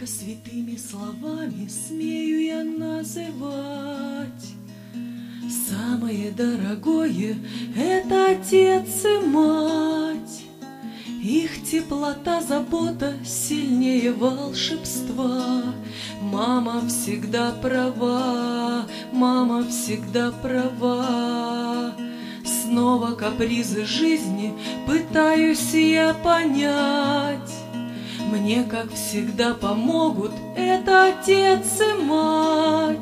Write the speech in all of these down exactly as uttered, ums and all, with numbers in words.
Только святыми словами смею я называть. Самое дорогое — это отец и мать. Их теплота, забота сильнее волшебства. Мама всегда права, мама всегда права. Снова капризы жизни пытаюсь я понять. Мне, как всегда, помогут это отец и мать.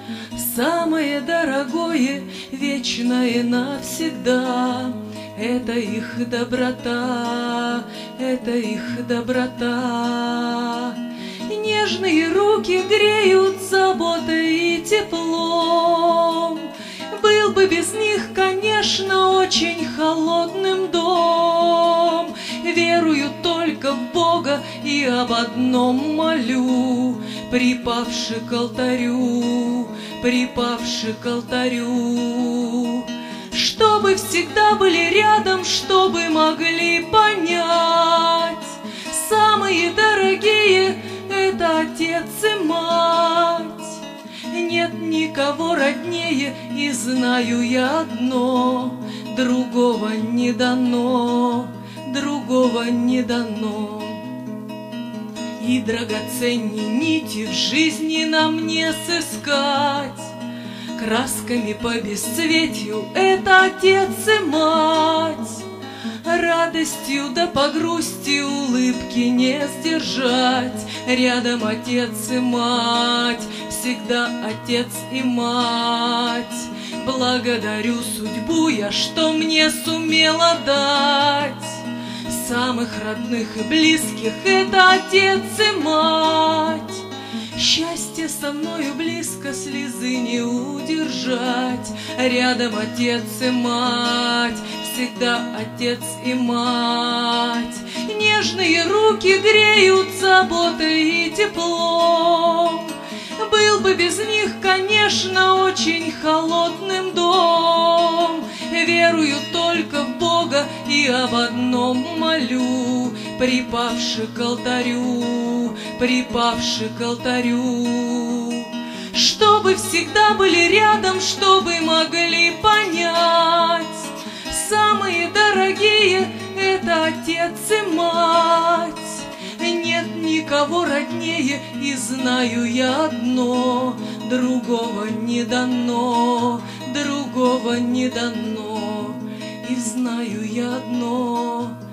Самое дорогое, вечное навсегда — это их доброта, это их доброта. Нежные руки греют заботой и теплом. Был бы без них, конечно, очень холодным дом. Верую только в Бога и об одном молю, припавши к алтарю, припавши к алтарю. Чтобы всегда были рядом, чтобы могли понять. Самые дорогие — это отец и мать. Нет никого роднее, и знаю я одно: другого не дано, другого не дано. И драгоценней нити в жизни нам не сыскать. Красками по бесцветью — это отец и мать. Радостью да по грусти улыбки не сдержать. Рядом отец и мать, всегда отец и мать. Благодарю судьбу я, что мне сумела дать самых родных и близких — это отец и мать. Счастье со мною близко, слезы не удержать. Рядом отец и мать, всегда отец и мать. Нежные руки греют заботой и теплом. Был бы без них, конечно, очень холодным дом. Верую только в Бога и об одном молю, припавши к алтарю, припавши к алтарю. Чтобы всегда были рядом, чтобы могли понять. Самые дорогие — это отец и мать. Нет никого роднее, и знаю я одно: другого не дано, другого не дано. И знаю я одно: